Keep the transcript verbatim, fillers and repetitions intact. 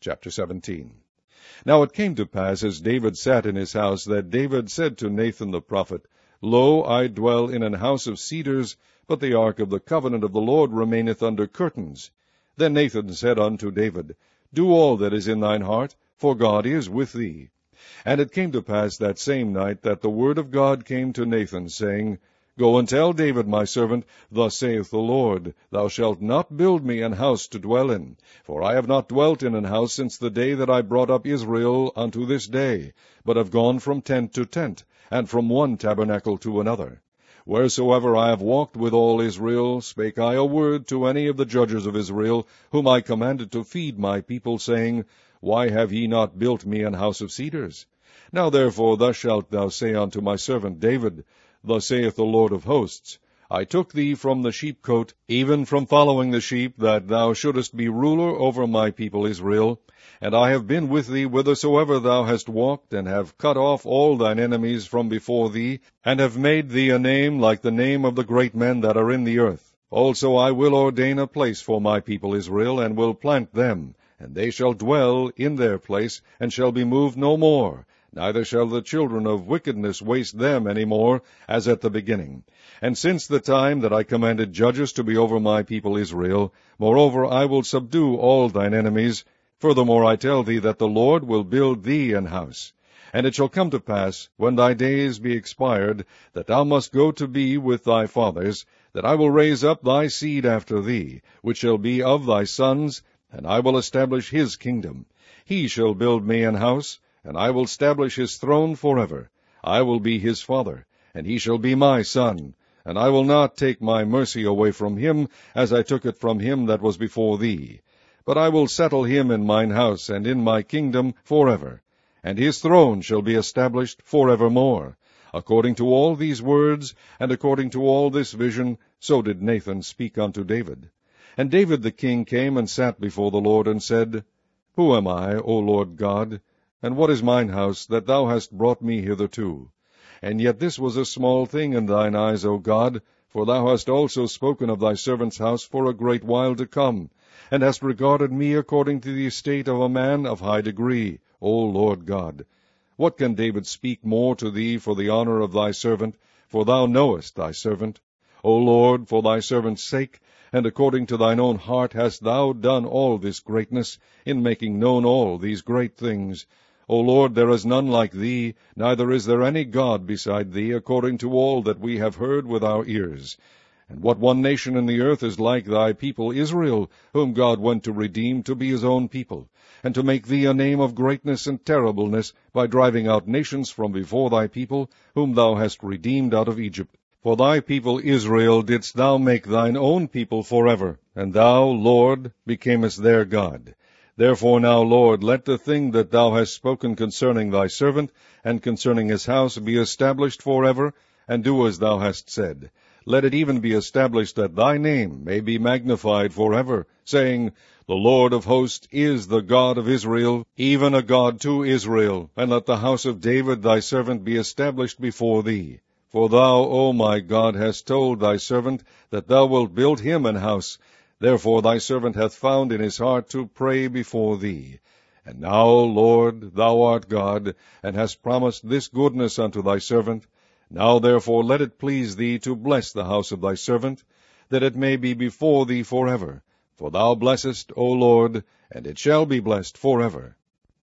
Chapter seventeen. Now it came to pass, as David sat in his house, that David said to Nathan the prophet, Lo, I dwell in an house of cedars, but the ark of the covenant of the Lord remaineth under curtains. Then Nathan said unto David, Do all that is in thine heart, for God is with thee. And it came to pass that same night that the word of God came to Nathan, saying, Go and tell David my servant, Thus saith the Lord, Thou shalt not build me an house to dwell in. For I have not dwelt in an house since the day that I brought up Israel unto this day, but have gone from tent to tent, and from one tabernacle to another. Wheresoever I have walked with all Israel, spake I a word to any of the judges of Israel, whom I commanded to feed my people, saying, Why have ye not built me an house of cedars? Now therefore thus shalt thou say unto my servant David, Thus saith the Lord of hosts, I took thee from the sheepcote, even from following the sheep, that thou shouldest be ruler over my people Israel. And I have been with thee whithersoever thou hast walked, and have cut off all thine enemies from before thee, and have made thee a name like the name of the great men that are in the earth. Also I will ordain a place for my people Israel, and will plant them, and they shall dwell in their place, and shall be moved no more. Neither shall the children of wickedness waste them any more, as at the beginning. And since the time that I commanded judges to be over my people Israel, moreover I will subdue all thine enemies. Furthermore I tell thee that the Lord will build thee an house. And it shall come to pass, when thy days be expired, that thou must go to be with thy fathers, that I will raise up thy seed after thee, which shall be of thy sons, and I will establish his kingdom. He shall build me an house, and I will establish his throne forever. I will be his father, and he shall be my son. And I will not take my mercy away from him, as I took it from him that was before thee. But I will settle him in mine house, and in my kingdom forever. And his throne shall be established forevermore. According to all these words, and according to all this vision, so did Nathan speak unto David. And David the king came and sat before the Lord, and said, Who am I, O Lord God? And what is mine house, that thou hast brought me hitherto? And yet this was a small thing in thine eyes, O God, for thou hast also spoken of thy servant's house for a great while to come, and hast regarded me according to the estate of a man of high degree, O Lord God. What can David speak more to thee for the honor of thy servant? For thou knowest thy servant. O Lord, for thy servant's sake, and according to thine own heart hast thou done all this greatness, in making known all these great things. O Lord, there is none like thee, neither is there any God beside thee, according to all that we have heard with our ears. And what one nation in the earth is like thy people Israel, whom God went to redeem to be his own people, and to make thee a name of greatness and terribleness, by driving out nations from before thy people, whom thou hast redeemed out of Egypt. For thy people Israel didst thou make thine own people forever, and thou, Lord, becamest their God. Therefore now, Lord, let the thing that thou hast spoken concerning thy servant, and concerning his house, be established forever, and do as thou hast said. Let it even be established that thy name may be magnified forever, saying, The Lord of hosts is the God of Israel, even a God to Israel. And let the house of David thy servant be established before thee. For thou, O my God, hast told thy servant that thou wilt build him an house. Therefore thy servant hath found in his heart to pray before thee. And now, Lord, thou art God, and hast promised this goodness unto thy servant. Now therefore let it please thee to bless the house of thy servant, that it may be before thee forever. For thou blessest, O Lord, and it shall be blessed forever.